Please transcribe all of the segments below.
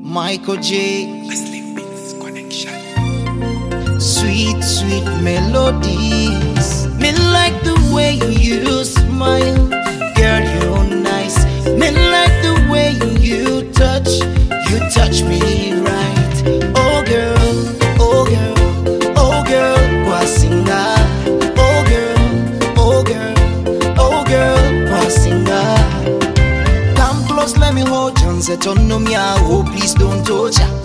Michael J. Asleep Beats Connection. Sweet, sweet melodies. Me like the way you smile, girl, you're nice. Me like the way you touch me right. Oh girl, oh girl, oh girl, Kwasinga. Oh girl, oh girl, oh girl, Kwasinga. Come close, let me hold you. Oh, please don't touch ya.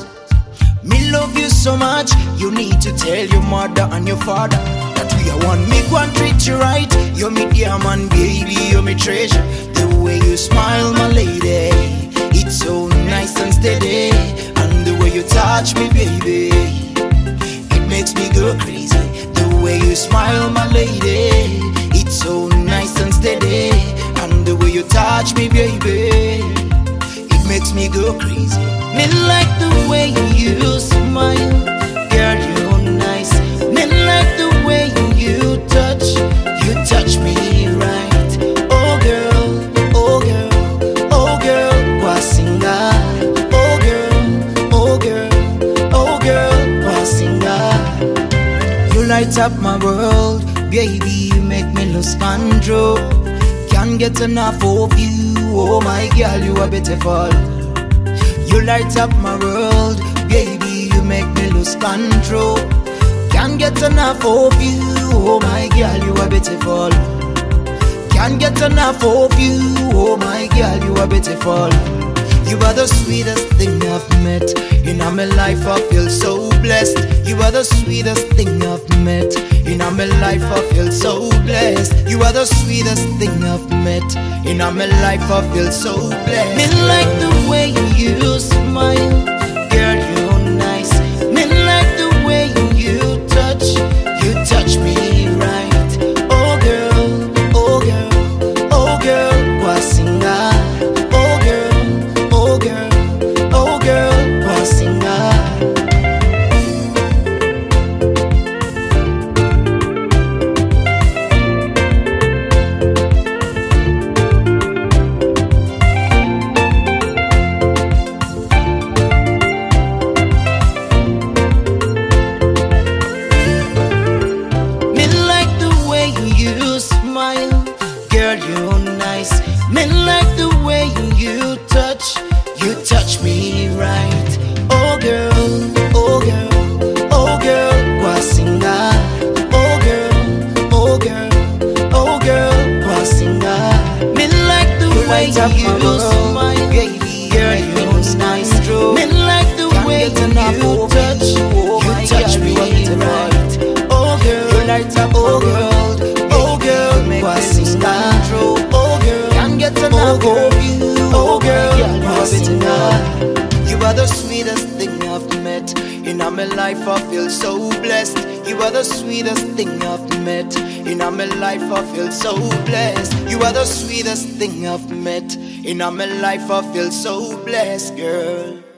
Me love you so much, you need to tell your mother and your father that we are one. Me go and treat you right. You're me dear man, baby, you're me treasure. The way you smile, my lady, it's so nice and steady. And the way you touch me, baby, it makes me go crazy. The way you smile, my lady, it's so nice and steady. And the way you touch me, baby, it makes me go crazy. Me like the way you smile, girl, you're nice. Me like the way you touch me right. Oh girl, oh girl, oh girl, Kwasinga. Oh girl, oh girl, oh girl, Kwasinga. You light up my world, baby, you make me lose control. Can't get enough of you, oh my girl, you are beautiful. You light up my world, baby, you make me lose control. Can't get enough of you, oh my girl, you are beautiful. Can't get enough of you, oh my girl, you are beautiful. You are the sweetest thing I've met. In my life I feel so blessed. You are the sweetest thing I've met. In my life I feel so blessed. You are the sweetest thing I've met. In my life I feel so blessed. Me like the way you smile, girl, you're nice. Me like the way you touch me right. Oh girl, oh girl, oh girl, Kwasinga. Oh girl, oh girl, oh girl, Kwasinga. Girl, you're nice. Me like the way you touch me right. Oh girl, oh girl, oh girl, Kwasinga. Oh girl, oh girl, oh girl, Kwasinga. Me like the way you smile, baby, girl, you're nice. Me like the way you touch me right. Oh girl, oh girl, oh girl, Kwasinga. Oh girl, can't get enough of you. Oh girl, Kwasinga. You are the sweetest thing I've met. In my life I feel so blessed. You are the sweetest thing I've met. In my life I feel so blessed. You are the sweetest thing I've met. In my life I feel so blessed, girl.